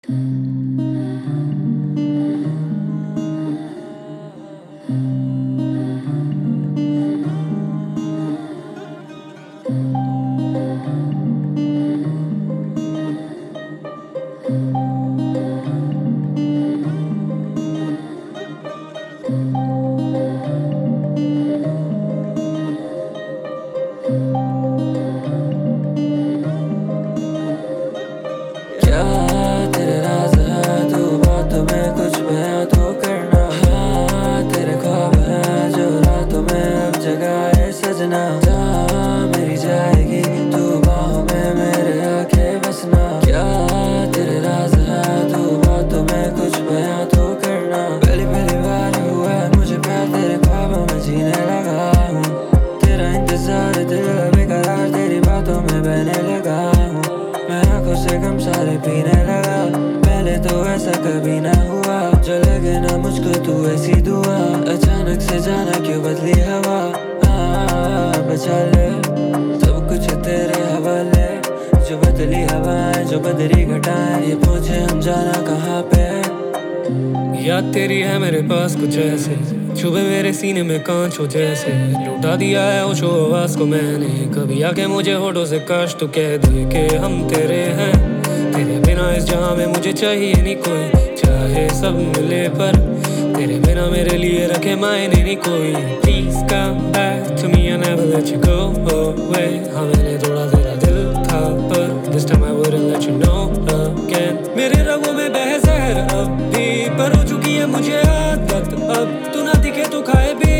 क्या तेरे राज है, तू बातों में कुछ बयां तो करना। हाँ तेरे ख्वाब है जो रातों में अब जगाए सजना। जहाँ मेरी जाएगी तू बाहों में मेरे आके बसना। क्या तेरे राज है, तू बातों में कुछ बयां तो करना। पहली पहली बार हुआ है मुझे प्यार, तेरे ख्वाबों में जीने लगा हूँ। तेरा इंतजार दिल बेकरार, तेरी बातों में बहने लगा हूँ। मैं आंखों से गम सारे पीने लगा, पहले तो ऐसा कभी ना हुआ। जो लगे ना मुझको तू ऐसी दुआ, अचानक से जाना क्यों बदली हवा। बचा ले सब कुछ तेरे हवाले, जो बदली हवाएं जो बदली घटाएं, ये पूछे हम जाना कहाँ पे। याद तेरी है मेरे पास कुछ ऐसे, छुपे मेरे सीने में कांच हो जैसे। लुटा दिया है उस आवाज को मैंने, कभी आके मुझे होठों से काश तू कह दे के हम तेरे हैं। तेरे बिना इस जहां में मुझे चाहिए नहीं कोई, चाहे सब मिले पर तेरे बिना मेरे लिए रखे मायने नहीं कोई। Please come back to me, I never let you go away। हाँ मैंने तोड़ा तेरा दिल था पर this time I wouldn't let you know again। मेरे रगों में बह जहर अब भी, पर हो चुकी है मुझे आदत अब, तू ना दिखे तो खाए भी